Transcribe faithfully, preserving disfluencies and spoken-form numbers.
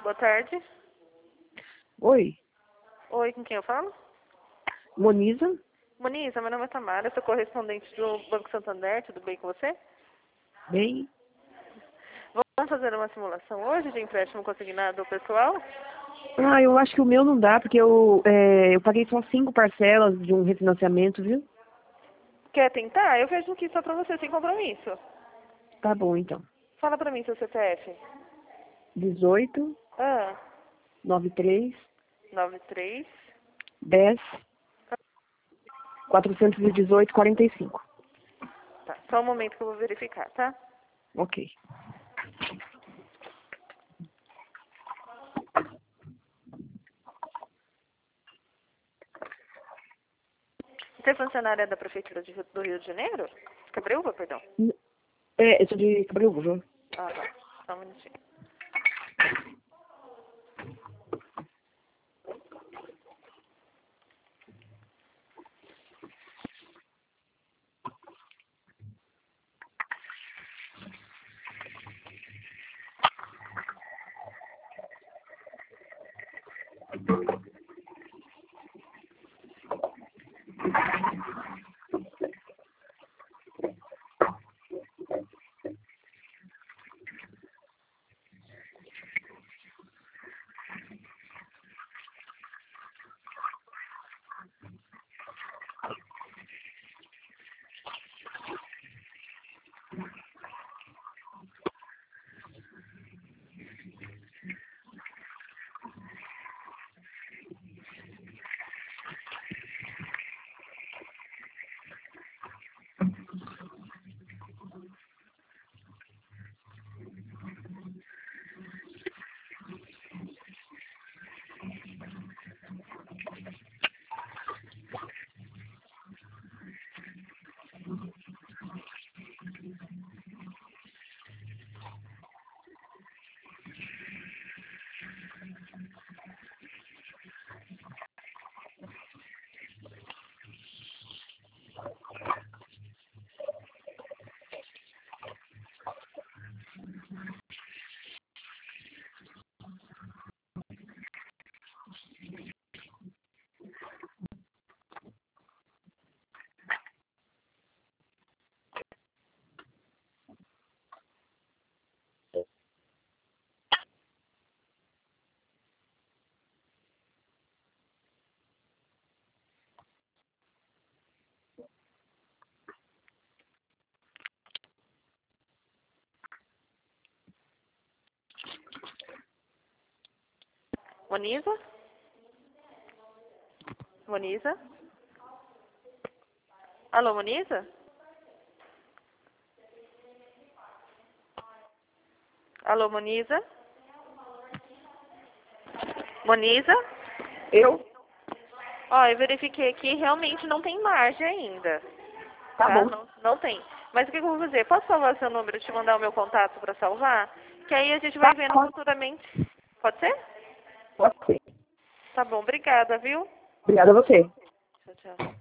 Boa tarde. Oi, Oi, com quem eu falo? Moniza? Moniza, meu nome é Tamara, eu sou correspondente do Banco Santander, tudo bem com você? Bem? Vamos fazer uma simulação hoje de empréstimo consignado ao pessoal? Ah, eu acho que o meu não dá, porque eu, é, eu paguei só cinco parcelas de um refinanciamento, viu? Quer tentar? Eu vejo aqui só pra você, sem compromisso. Tá bom, então. Fala pra mim seu C P F. dezoito, Ah, noventa e três, nove três. dez, quatrocentos e dezoito, quarenta e cinco. Tá, só um momento que eu vou verificar, tá? Ok. Você é funcionária da Prefeitura de Rio- do Rio de Janeiro? Cabreúva, perdão. É, eu sou de Cabreúva. Ah, tá. Só um minutinho. Moniza? Moniza? Alô, Moniza? Alô, Moniza? Moniza? Eu? Ó, eu verifiquei aqui, realmente não tem margem ainda. Tá Tá? bom. Não, não tem. Mas o que que eu vou fazer? Posso salvar seu número e te mandar o meu contato pra salvar? Que aí a gente vai Tá, vendo pode, futuramente. Pode ser? pode ser. Tá bom, obrigada, viu? Obrigada a você. Tchau, tchau.